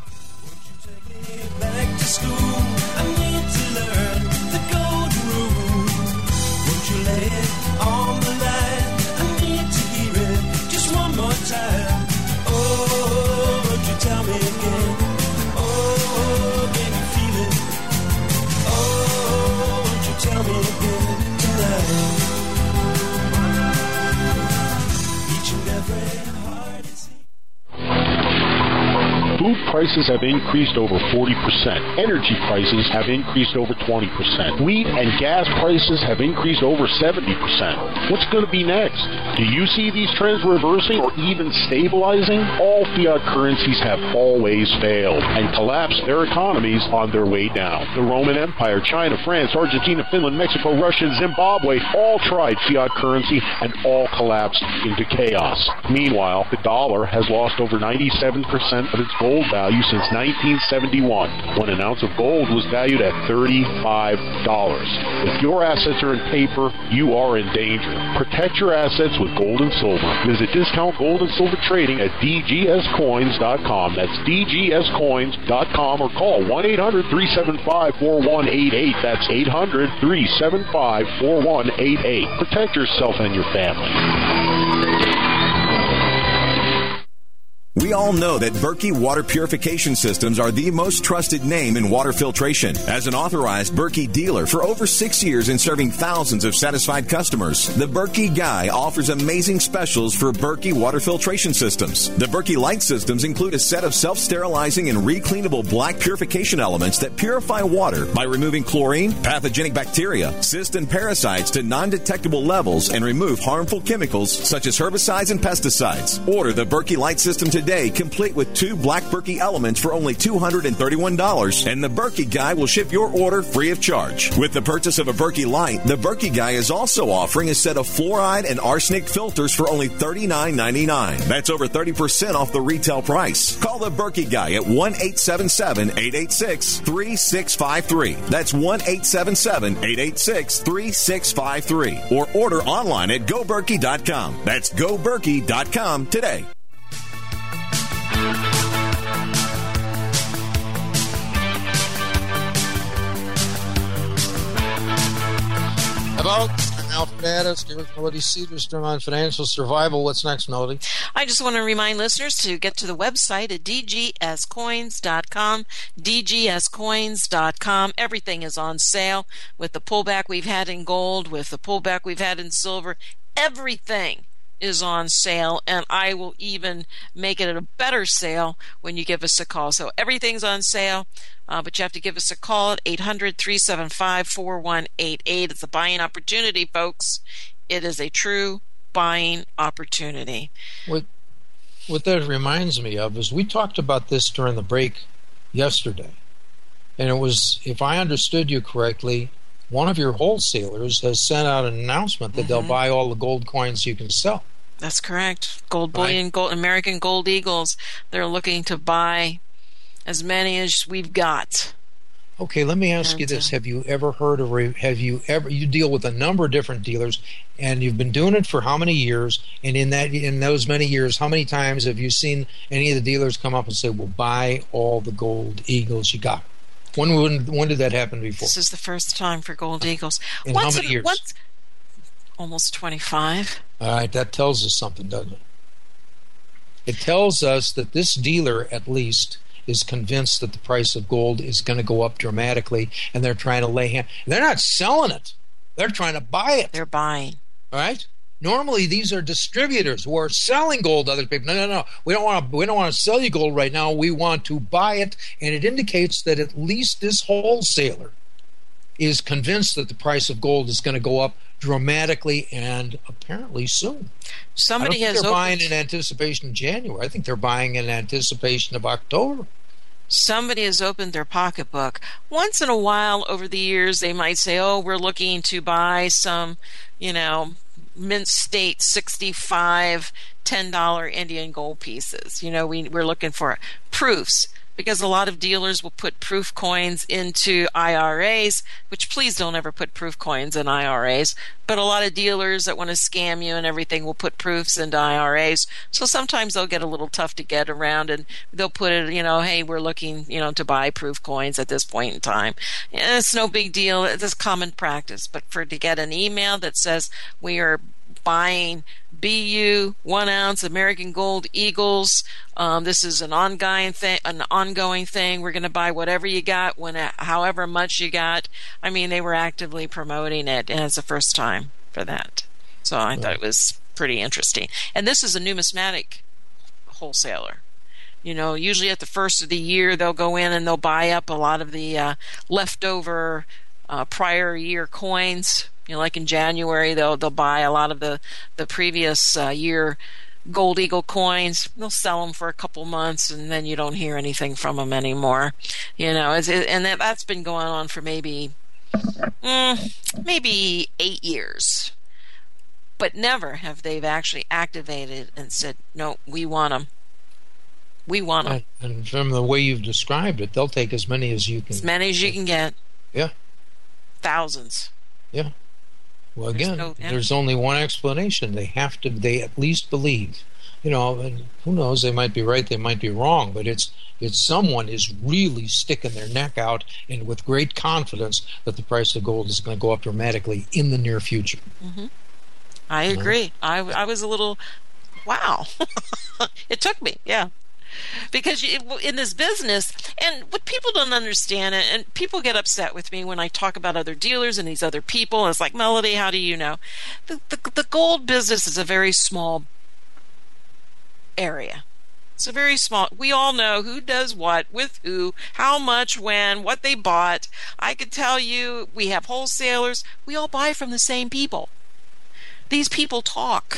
Back to school, I need to learn the golden rule. Won't you lay it on the line? I need to hear it just one more time. Oh, won't you tell me again? Oh, can you feel it? Oh, won't you tell me again tonight? Each and every heart is... Food prices have increased over forty percent. Energy prices have increased over twenty percent. Wheat and gas prices have increased over seventy percent. What's going to be next? Do you see these trends reversing or even stabilizing? All fiat currencies have always failed and collapsed their economies on their way down. The Roman Empire, China, France, Argentina, Finland, Mexico, Russia, and Zimbabwe all tried fiat currency and all collapsed into chaos. Meanwhile, the dollar has lost over ninety-seven percent of its gold value since nineteen seventy-one, when an ounce of gold was valued at thirty-five dollars. If your assets are in paper, you are in danger. Protect your assets with gold and silver. Visit Discount Gold and Silver Trading at d g s coins dot com. That's d g s coins dot com, or call one eight hundred, three seven five, four one eight eight. That's eight hundred, three seven five, four one eight eight. Protect yourself and your family. We all know that Berkey Water Purification Systems are the most trusted name in water filtration. As an authorized Berkey dealer for over six years and serving thousands of satisfied customers, the Berkey Guy offers amazing specials for Berkey Water Filtration Systems. The Berkey Light Systems include a set of self-sterilizing and recleanable black purification elements that purify water by removing chlorine, pathogenic bacteria, cysts, and parasites to non-detectable levels and remove harmful chemicals such as herbicides and pesticides. Order the Berkey Light System today today, complete with two black Berkey elements for only two hundred thirty-one dollars, and the Berkey Guy will ship your order free of charge. With the purchase of a Berkey Light, the Berkey Guy is also offering a set of fluoride and arsenic filters for only thirty-nine ninety-nine. That's over thirty percent off the retail price. Call the Berkey Guy at one eight seven seven, eight eight six, three six five three. That's one eight seven seven, eight eight six, three six five three. Or order online at go berkey dot com. That's go berkey dot com today. About Alf Battis, give us Melody Cedarstrom on financial survival. What's next, Melody? I just want to remind listeners to get to the website at d g s coins dot com, d g s coins dot com. Everything is on sale with the pullback we've had in gold, with the pullback we've had in silver. Everything is on sale, and I will even make it a better sale when you give us a call. So everything's on sale, uh, but you have to give us a call at eight hundred, three seven five, four one eight eight. It's a buying opportunity, folks. It is a true buying opportunity. What, what that reminds me of is we talked about this during the break yesterday, and it was, if I understood you correctly, one of your wholesalers has sent out an announcement that mm-hmm. they'll buy all the gold coins you can sell. That's correct. Gold bullion, right. gold, American Gold Eagles. They're looking to buy as many as we've got. Okay, let me ask and, you this: uh, Have you ever heard of? Have you ever? You deal with a number of different dealers, and you've been doing it for how many years? And in that, in those many years, how many times have you seen any of the dealers come up and say, "Well, buy all the Gold Eagles you got"? When when, when did that happen before? This is the first time for Gold Eagles. In once how many in, years? Once, almost twenty-five. All right, that tells us something, doesn't it? It tells us that this dealer, at least, is convinced that the price of gold is going to go up dramatically, and they're trying to lay hand. They're not selling it; they're trying to buy it. They're buying. All right. Normally, these are distributors who are selling gold to other people. No, no, no. We don't want to. We don't want to sell you gold right now. We want to buy it, and it indicates that at least this wholesaler is convinced that the price of gold is going to go up dramatically and apparently soon. Somebody I don't think has they're opened, buying in anticipation of January. I think they're buying in anticipation of October. Somebody has opened their pocketbook. Once in a while over the years, they might say, oh, we're looking to buy some, you know, Mint State sixty-five ten dollar Indian gold pieces. You know, we, we're looking for proofs, because a lot of dealers will put proof coins into I R As, which please don't ever put proof coins in I R As. But a lot of dealers that want to scam you and everything will put proofs into I R As. So sometimes they'll get a little tough to get around, and they'll put it, you know, hey, we're looking, you know, to buy proof coins at this point in time. And it's no big deal. It's common practice. But for to get an email that says we are buying B U one ounce American Gold Eagles. Um, this is an ongoing thing. An ongoing thing. We're going to buy whatever you got, when, however much you got. I mean, they were actively promoting it, and it's the first time for that. So I thought it was pretty interesting. And this is a numismatic wholesaler. You know, usually at the first of the year, they'll go in and they'll buy up a lot of the uh, leftover uh, prior year coins. You know, like in January, they'll they'll buy a lot of the the previous uh, year Gold Eagle coins. They'll sell them for a couple months, and then you don't hear anything from them anymore. You know, it's, it, and that, that's been going on for maybe mm, maybe eight years. But never have they actually activated and said, "No, we want them. We want them." And, and from the way you've described it, they'll take as many as you can. As many as you can get. Yeah. Thousands. Yeah. Well, again, there's, no, yeah. there's only one explanation. They have to, they at least believe. You know, and who knows, they might be right, they might be wrong, but it's it's someone is really sticking their neck out and with great confidence that the price of gold is going to go up dramatically in the near future. Mm-hmm. I agree. I, I was a little, wow. It took me, yeah. Because you, in this business, and what people don't understand, and people get upset with me when I talk about other dealers and these other people, and it's like, Melody, how do you know? The, the, the gold business is a very small area. It's a very small, we all know who does what, with who, how much, when, what they bought. I could tell you, we have wholesalers, we all buy from the same people. These people talk.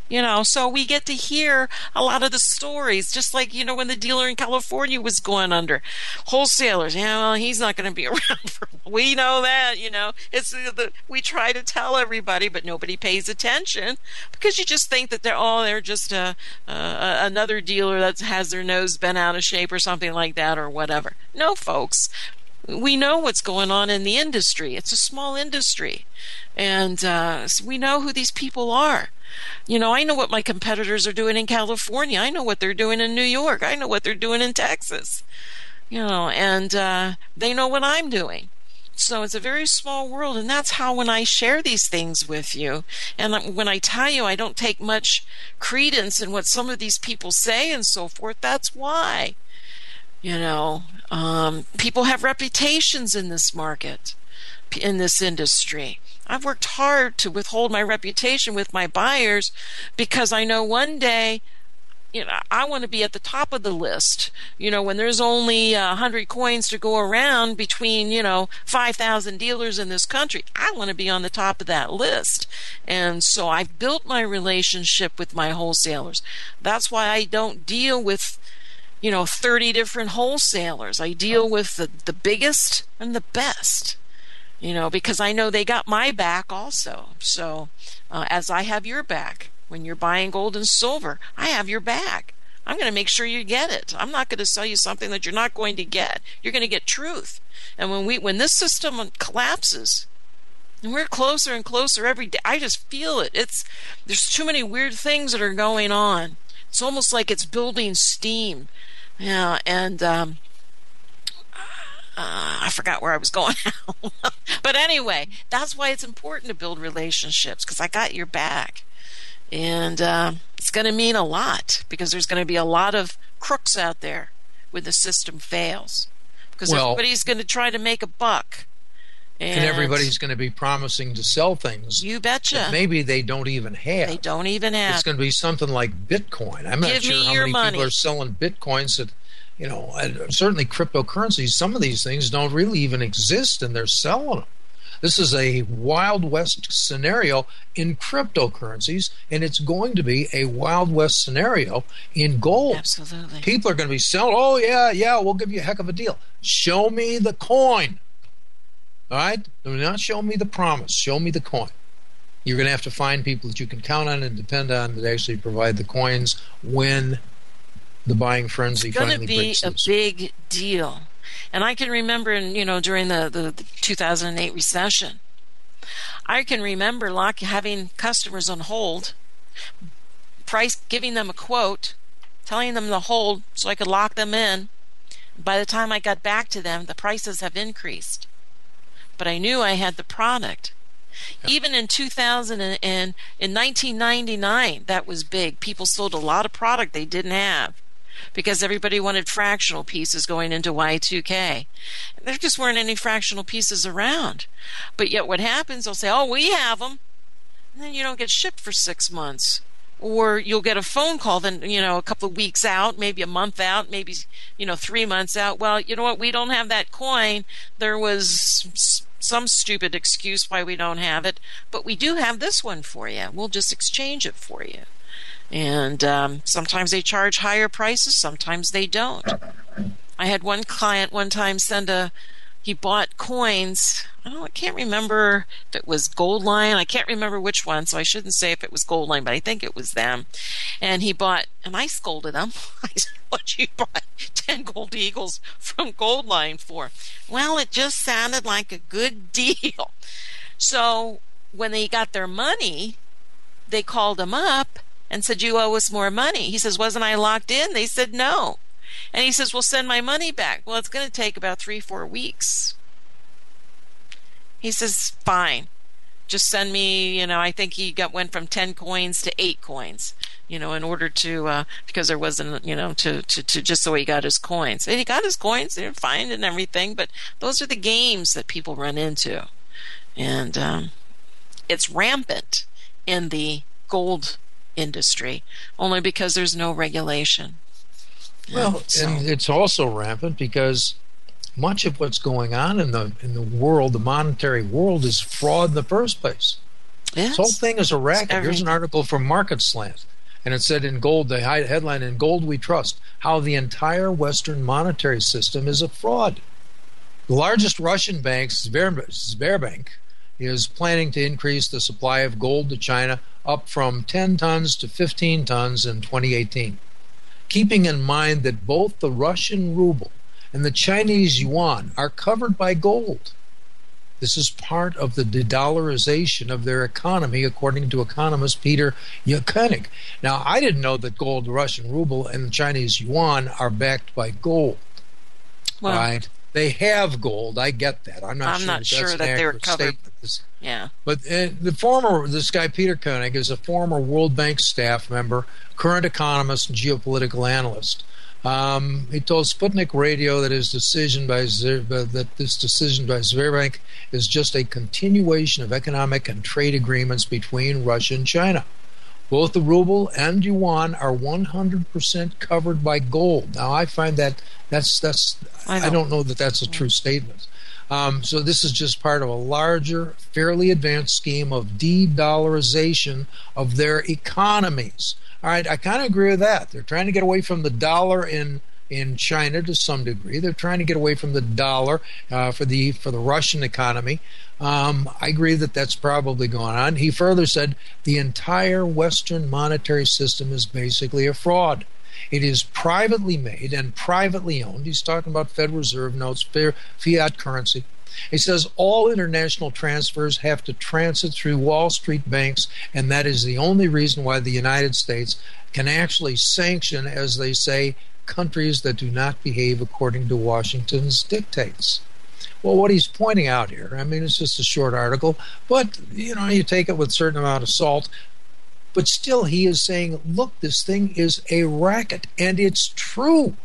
You know, so we get to hear a lot of the stories, just like, you know, when the dealer in California was going under. Wholesalers, yeah, well, he's not going to be around for, we know that, you know. It's the, we try to tell everybody, but nobody pays attention because you just think that they're, oh, they're just a, uh, another dealer that has their nose bent out of shape or something like that or whatever. No, folks. We know what's going on in the industry. It's a small industry. And uh, so we know who these people are. You know, I know what my competitors are doing in California. I know what they're doing in New York. I know what they're doing in Texas. You know, and uh, they know what I'm doing. So it's a very small world, and that's how when I share these things with you, and when I tell you I don't take much credence in what some of these people say and so forth, that's why. You know, um, people have reputations in this market, in this industry. I've worked hard to withhold my reputation with my buyers because I know one day, you know, I want to be at the top of the list. You know, when there's only a hundred coins to go around between, you know, five thousand dealers in this country, I want to be on the top of that list. And so I've built my relationship with my wholesalers. That's why I don't deal with, you know, thirty different wholesalers. I deal with the, the biggest and the best. You know, because I know they got my back also. So, uh, as I have your back, when you're buying gold and silver, I have your back. I'm going to make sure you get it. I'm not going to sell you something that you're not going to get. You're going to get truth. And when we, when this system collapses, and we're closer and closer every day, I just feel it. It's, there's too many weird things that are going on. It's almost like it's building steam. Yeah, and um, Uh, I forgot where I was going now. But anyway, that's why it's important to build relationships, because I got your back. And uh, it's going to mean a lot, because there's going to be a lot of crooks out there when the system fails. Because well, everybody's going to try to make a buck. And, and everybody's going to be promising to sell things. You betcha. That maybe they don't even have. They don't even have. It's going to be something like Bitcoin. I'm not Give sure me how your many money. people are selling Bitcoins that, you know, certainly cryptocurrencies, some of these things don't really even exist, and they're selling them. This is a Wild West scenario in cryptocurrencies, and it's going to be a Wild West scenario in gold. Absolutely. People are going to be selling, oh, yeah, yeah, we'll give you a heck of a deal. Show me the coin. All right? Do not show me the promise. Show me the coin. You're going to have to find people that you can count on and depend on that actually provide the coins when the buying frenzy finally breaks loose. It's going to be a big deal. And I can remember, in, you know, during the, the, the two thousand eight recession, I can remember lock, having customers on hold, price, giving them a quote, telling them to hold so I could lock them in. By the time I got back to them, the prices have increased. But I knew I had the product. Yeah. Even in two thousand and in nineteen ninety-nine, that was big. People sold a lot of product they didn't have, because everybody wanted fractional pieces going into Y two K. There just weren't any fractional pieces around. But yet what happens, they'll say, oh, we have them. And then you don't get shipped for six months. Or you'll get a phone call then, you know, a couple of weeks out, maybe a month out, maybe, you know, three months out. Well, you know what? We don't have that coin. There was some stupid excuse why we don't have it. But we do have this one for you. We'll just exchange it for you. And um, sometimes they charge higher prices, sometimes they don't. I had one client one time send a, he bought coins, I don't know, I can't remember if it was Goldline, I can't remember which one, so I shouldn't say if it was Goldline, but I think it was them. And he bought, and I scolded him, I said, what you bought ten Gold Eagles from Goldline for? Well, it just sounded like a good deal. So when they got their money, they called him up and said, you owe us more money. He says, wasn't I locked in? They said, no. And he says, well, send my money back. Well, it's going to take about three, four weeks. He says, fine. Just send me, you know, I think he got went from ten coins to eight coins, you know, in order to, uh, because there wasn't, you know, to, to, to just so he got his coins. And he got his coins, they're fine and everything, but those are the games that people run into. And um, it's rampant in the gold industry, only because there's no regulation. Well, so. And it's also rampant because much of what's going on in the in the world, the monetary world, is fraud in the first place. Yes. This whole thing is a racket. Every- Here's an article from Market Slant. And it said in gold, the headline, "In Gold We Trust, How the Entire Western Monetary System is a Fraud." The largest Russian bank, Sberbank, is planning to increase the supply of gold to China up from ten tons to fifteen tons in twenty eighteen. Keeping in mind that both the Russian ruble and the Chinese yuan are covered by gold. This is part of the de-dollarization of their economy, according to economist Peter Yakunik. Now, I didn't know that gold, the Russian ruble, and the Chinese yuan are backed by gold. Well, right? They have gold. I get that. I'm not I'm sure not that sure that's an that they were accurate covered. statement. This- yeah. But uh, the former, this guy Peter Koenig is a former World Bank staff member, current economist, and geopolitical analyst. Um, he told Sputnik Radio that his decision by Zer, uh, that this decision by Sberbank is just a continuation of economic and trade agreements between Russia and China. Both the ruble and yuan are one hundred percent covered by gold. Now, I find that that's that's I, know. I don't know that that's a true statement. Um, so this is just part of a larger, fairly advanced scheme of de-dollarization of their economies. All right, I kind of agree with that. They're trying to get away from the dollar in in China to some degree. They're trying to get away from the dollar uh, for the for the Russian economy. Um, I agree that that's probably going on. He further said the entire Western monetary system is basically a fraud. It is privately made and privately owned. He's talking about Federal Reserve notes, fiat currency. He says all international transfers have to transit through Wall Street banks, and that is the only reason why the United States can actually sanction, as they say, countries that do not behave according to Washington's dictates. Well, what he's pointing out here, I mean, it's just a short article, but, you know, you take it with a certain amount of salt. But still, he is saying, look, this thing is a racket, and it's true.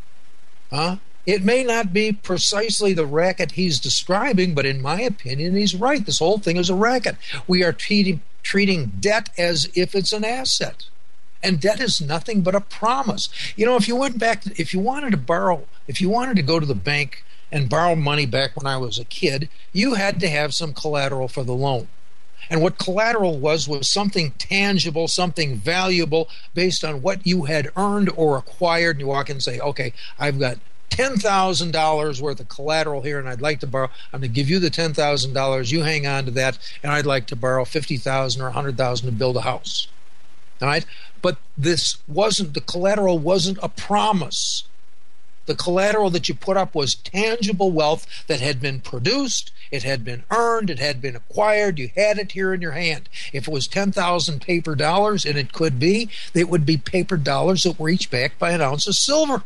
Huh? It may not be precisely the racket he's describing, but in my opinion, he's right. This whole thing is a racket. We are treating, treating debt as if it's an asset. And debt is nothing but a promise. You know, if you went back, to, if you wanted to borrow, if you wanted to go to the bank and borrow money back when I was a kid, you had to have some collateral for the loan. And what collateral was was something tangible, something valuable based on what you had earned or acquired. And you walk in and say, okay, I've got ten thousand dollars worth of collateral here and I'd like to borrow. I'm going to give you the ten thousand dollars. You hang on to that, and I'd like to borrow fifty thousand dollars or one hundred thousand dollars to build a house. All right? But this wasn't, the collateral wasn't a promise. The collateral that you put up was tangible wealth that had been produced, it had been earned, it had been acquired, you had it here in your hand. If it was ten thousand paper dollars, and it could be, it would be paper dollars that were each backed by an ounce of silver.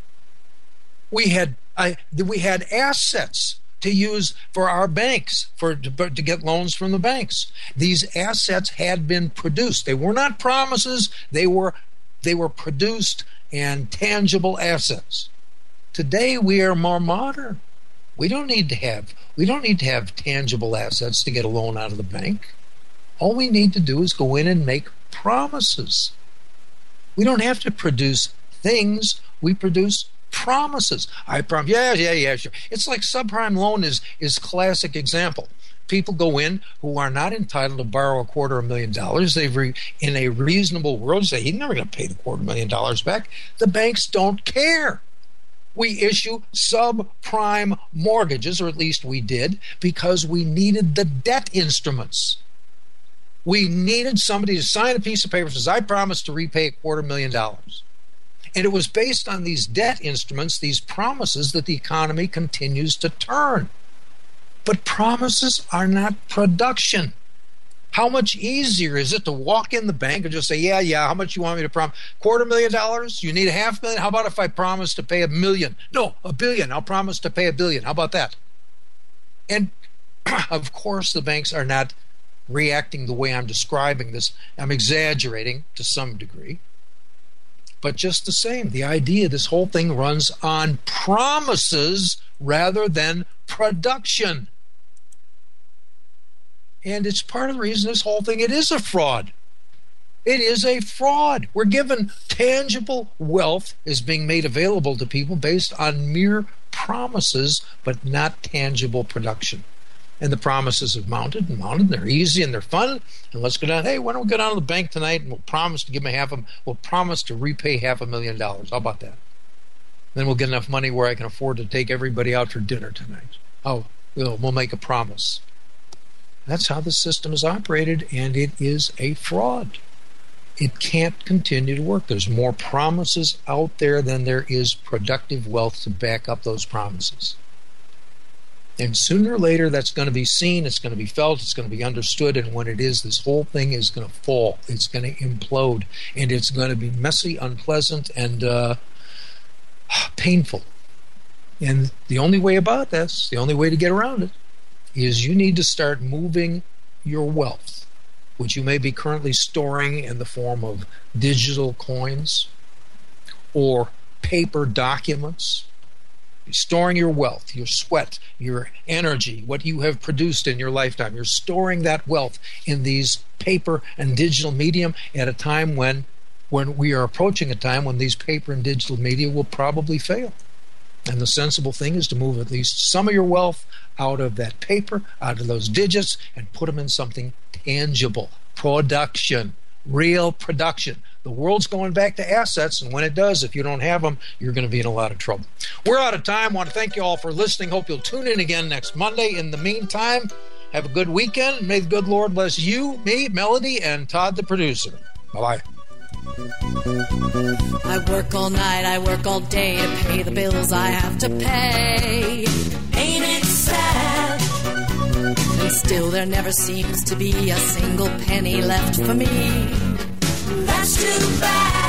We had I, we had assets to use for our banks, for to, to get loans from the banks. These assets had been produced. They were not promises, they were they were produced and tangible assets. Today we are more modern. We don't need to have we don't need to have tangible assets to get a loan out of the bank. All we need to do is go in and make promises. We don't have to produce things. We produce promises. I promise. Yeah, yeah, yeah, sure. It's like subprime loan is is classic example. People go in who are not entitled to borrow a quarter of a million dollars. They've re, in a reasonable world say he's never going to pay the quarter million dollars back. The banks don't care. We issue subprime mortgages, or at least we did, because we needed the debt instruments. We needed somebody to sign a piece of paper that says, I promise to repay a quarter million dollars. And it was based on these debt instruments, these promises, that the economy continues to turn. But promises are not production. How much easier is it to walk in the bank and just say, yeah, yeah, how much you want me to promise? Quarter million dollars? You need a half million? How about if I promise to pay a million? No, a billion. I'll promise to pay a billion. How about that? And, of course, the banks are not reacting the way I'm describing this. I'm exaggerating to some degree. But just the same, the idea, this whole thing runs on promises rather than production. And it's part of the reason this whole thing, it is a fraud. It is a fraud. We're given tangible wealth is being made available to people based on mere promises, but not tangible production. And the promises have mounted and mounted. They're easy and they're fun. And let's go down. Hey, why don't we go down to the bank tonight and we'll promise to give them half a, we'll promise to repay half a million dollars. How about that? Then we'll get enough money where I can afford to take everybody out for dinner tonight. Oh, we'll, we'll make a promise. That's how the system is operated, and it is a fraud. It can't continue to work. There's more promises out there than there is productive wealth to back up those promises. And sooner or later, that's going to be seen, it's going to be felt, it's going to be understood, and when it is, this whole thing is going to fall. It's going to implode, and it's going to be messy, unpleasant, and uh, painful. And the only way about this, the only way to get around it, is you need to start moving your wealth, which you may be currently storing in the form of digital coins or paper documents. You're storing your wealth, your sweat, your energy, what you have produced in your lifetime. You're storing that wealth in these paper and digital medium at a time when, when we are approaching a time when these paper and digital media will probably fail. And the sensible thing is to move at least some of your wealth out of that paper, out of those digits, and put them in something tangible. Production. Real production. The world's going back to assets, and when it does, if you don't have them, you're going to be in a lot of trouble. We're out of time. I want to thank you all for listening. Hope you'll tune in again next Monday. In the meantime, have a good weekend. May the good Lord bless you, me, Melody, and Todd, the producer. Bye-bye. I work all night, I work all day to pay the bills I have to pay. Ain't it sad? And still there never seems to be a single penny left for me. That's too bad.